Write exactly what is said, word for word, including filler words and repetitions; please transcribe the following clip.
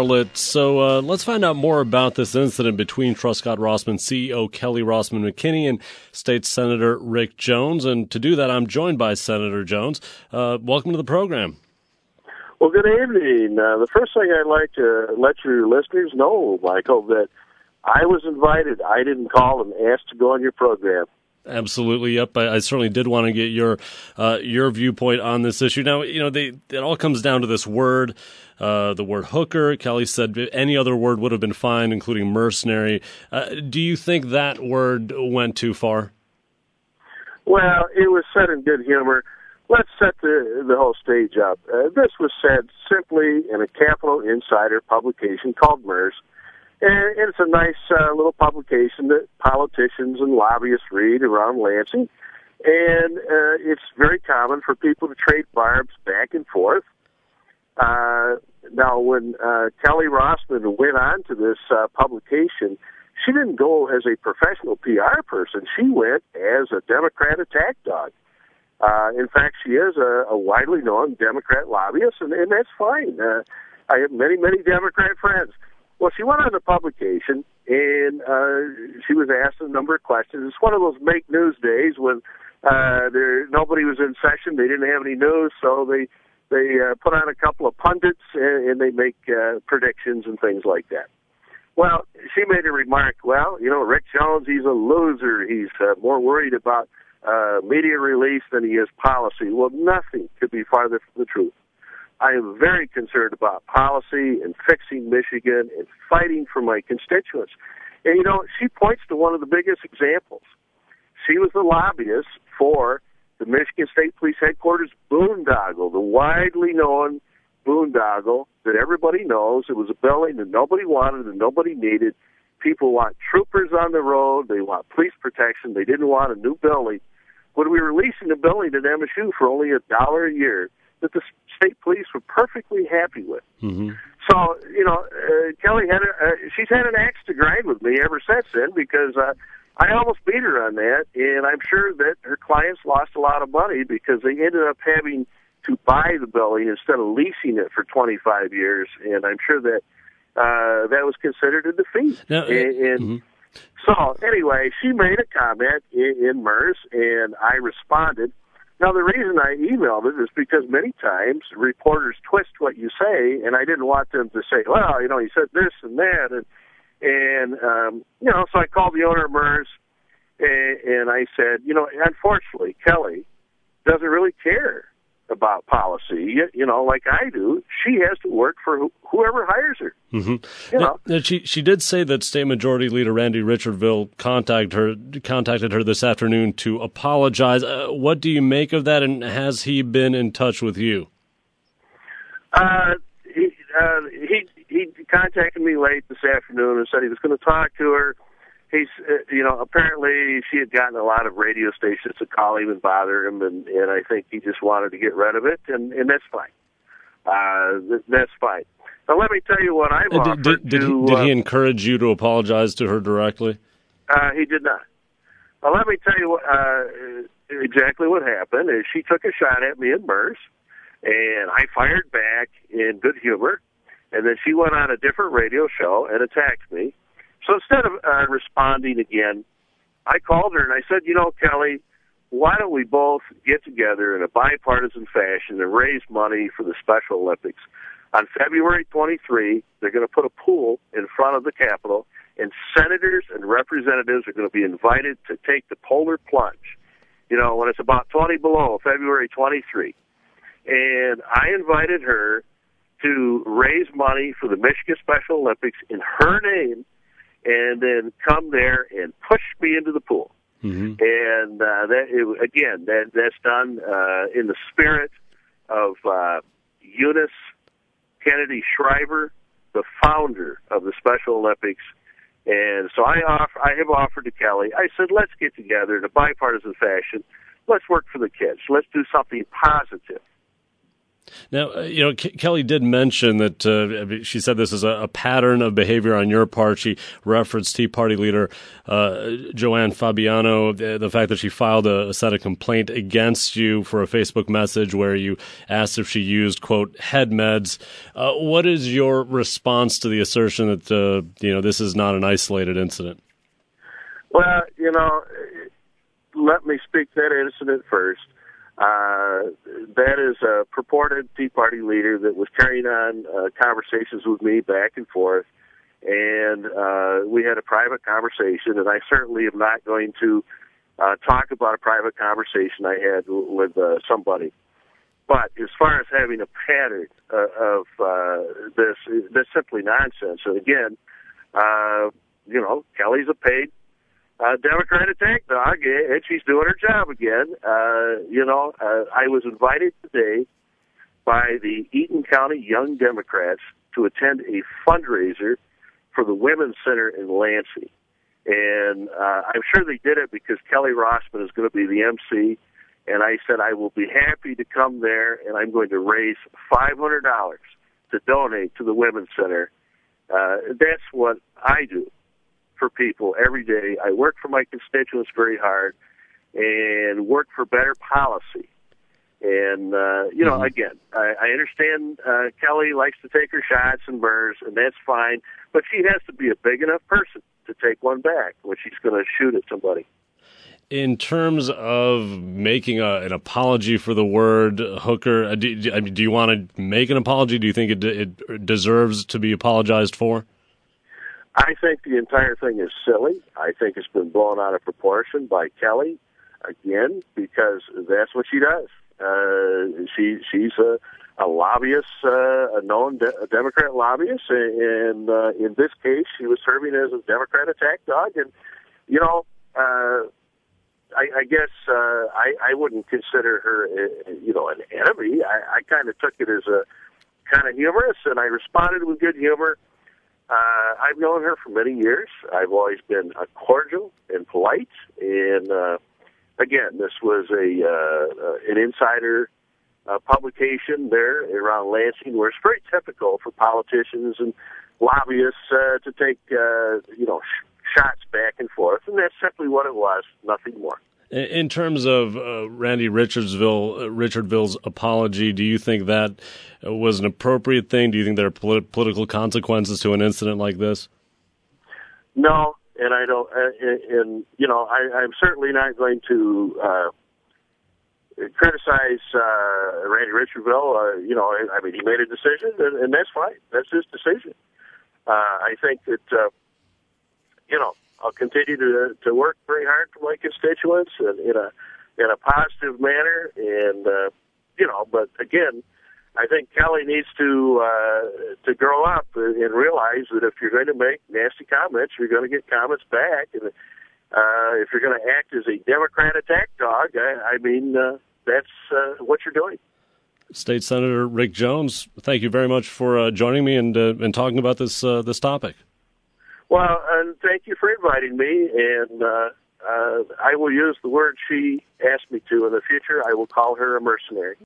Charlotte. So uh, let's find out more about this incident between Truscott Rossman C E O Kelly Rossman McKinney and State Senator Rick Jones. And to do that, I'm joined by Senator Jones. Uh, welcome to the program. Well, good evening. Uh, the first thing I'd like to let your listeners know, Michael, that I was invited. I didn't call and ask to go on your program. Absolutely, yep. I, I certainly did want to get your uh, your viewpoint on this issue. Now, you know, they, it all comes down to this word, uh, the word hooker. Kelly said any other word would have been fine, including mercenary. Uh, do you think that word went too far? Well, it was said in good humor. Let's set the, the whole stage up. Uh, this was said simply in a Capital Insider publication called MERS. And it's a nice uh, little publication that politicians and lobbyists read around Lansing. And uh, it's very common for people to trade barbs back and forth. Uh, now, when uh, Kelly Rossman went on to this uh, publication, she didn't go as a professional P R person. She went as a Democrat attack dog. Uh, in fact, she is a, a widely known Democrat lobbyist, and, and that's fine. Uh, I have many, many Democrat friends. Well, she went on the publication, and uh, she was asked a number of questions. It's one of those make news days when uh, there nobody was in session. They didn't have any news, so they they uh, put on a couple of pundits, and, and they make uh, predictions and things like that. Well, she made a remark, well, you know, Rick Jones, he's a loser. He's uh, more worried about uh, media release than he is policy. Well, nothing could be farther from the truth. I am very concerned about policy and fixing Michigan and fighting for my constituents. And, you know, she points to one of the biggest examples. She was the lobbyist for the Michigan State Police Headquarters boondoggle, the widely known boondoggle that everybody knows. It was a building that nobody wanted and nobody needed. People want troopers on the road. They want police protection. They didn't want a new building. When we were leasing the building at M S U for only a dollar a year, that the state police were perfectly happy with. Mm-hmm. So, you know, uh, Kelly had a, uh, she's had an axe to grind with me ever since then because uh, I almost beat her on that, and I'm sure that her clients lost a lot of money because they ended up having to buy the building instead of leasing it for twenty-five years, and I'm sure that uh, that was considered a defeat. Now, and, and mm-hmm. So, anyway, she made a comment in, in MERS, and I responded. Now, the reason I emailed it is because many times reporters twist what you say, and I didn't want them to say, well, you know, he said this and that. And, and um, you know, so I called the owner of MERS, and, and I said, you know, unfortunately, Kelly doesn't really care about policy, you know, like I do. She has to work for wh- whoever hires her. Mm-hmm. You know? Now, she she did say that State Majority Leader Randy Richardville contacted her contacted her this afternoon to apologize. Uh, what do you make of that, and has he been in touch with you? Uh, he uh, he he contacted me late this afternoon and said he was going to talk to her. He's, uh, you know, apparently she had gotten a lot of radio stations to call him and bother him, and, and I think he just wanted to get rid of it, and, and that's fine. Uh, th- that's fine. Now, let me tell you what I've uh, offered did, did, to... He, did uh, he encourage you to apologize to her directly? Uh, he did not. Now, let me tell you what, uh, exactly what happened. Is she took a shot at me in MERS, and I fired back in good humor, and then she went on a different radio show and attacked me. So instead of uh, responding again, I called her and I said, you know, Kelly, why don't we both get together in a bipartisan fashion and raise money for the Special Olympics? On February twenty-third, they're going to put a pool in front of the Capitol, and senators and representatives are going to be invited to take the polar plunge, you know, when it's about twenty below, February twenty-third. And I invited her to raise money for the Michigan Special Olympics in her name, and then come there and push me into the pool. Mm-hmm. And uh, that it, again, that that's done uh, in the spirit of uh, Eunice Kennedy Shriver, the founder of the Special Olympics. And so I offer, I have offered to Kelly. I said, let's get together in a bipartisan fashion. Let's work for the kids. Let's do something positive. Now, uh, you know, K- Kelly did mention that uh, she said this is a, a pattern of behavior on your part. She referenced Tea Party leader uh, Joanne Fabiano, the, the fact that she filed a, a set of complaint against you for a Facebook message where you asked if she used, quote, head meds. Uh, what is your response to the assertion that, uh, you know, this is not an isolated incident? Well, you know, let me speak to that incident first. Uh, that is a purported Tea Party leader that was carrying on uh, conversations with me back and forth, and uh, we had a private conversation, and I certainly am not going to uh, talk about a private conversation I had with uh, somebody. But as far as having a pattern uh, of uh, this, that's simply nonsense. And again, uh, you know, Kelly's a paid Uh, Democrat attack dog, and she's doing her job again. Uh, you know, uh, I was invited today by the Eaton County Young Democrats to attend a fundraiser for the Women's Center in Lansing. And uh, I'm sure they did it because Kelly Rossman is going to be the M C. And I said, I will be happy to come there, and I'm going to raise five hundred dollars to donate to the Women's Center. Uh, that's what I do for people every day. I work for my constituents very hard and work for better policy. And, uh, you know, mm-hmm. again, I, I understand uh, Kelly likes to take her shots and burrs, and that's fine, but she has to be a big enough person to take one back when she's going to shoot at somebody. In terms of making a, an apology for the word hooker, do, do, I mean, do you want to make an apology? Do you think it, it deserves to be apologized for? I think the entire thing is silly. I think it's been blown out of proportion by Kelly, again, because that's what she does. Uh, she she's a, a lobbyist, uh, a known de- a Democrat lobbyist, and uh, in this case, she was serving as a Democrat attack dog. And, you know, uh, I, I guess uh, I, I wouldn't consider her, uh, you know, an enemy. I, I kind of took it as a kind of humorous, and I responded with good humor. Uh, I've known her for many years. I've always been uh, cordial and polite. And uh, again, this was a uh, uh, an insider uh, publication there around Lansing, where it's very typical for politicians and lobbyists uh, to take uh, you know sh- shots back and forth, and that's simply what it was, nothing more. In terms of uh, Randy Richardsville, uh, Richardville's apology, do you think that was an appropriate thing? Do you think there are polit- political consequences to an incident like this? No, and I don't. Uh, and, and you know, I, I'm certainly not going to uh, criticize uh, Randy Richardville. Uh, you know, I, I mean, he made a decision, and, and that's fine. That's his decision. Uh, I think that uh, you know. I'll continue to to work very hard for my constituents and in a in a positive manner, and uh, you know. But again, I think Kelly needs to uh, to grow up and, and realize that if you're going to make nasty comments, you're going to get comments back, and uh, if you're going to act as a Democrat attack dog, I, I mean uh, that's uh, what you're doing. State Senator Rick Jones, thank you very much for uh, joining me and uh, and talking about this uh, this topic. Well, and thank you for inviting me, and uh, uh, I will use the word she asked me to in the future. I will call her a mercenary.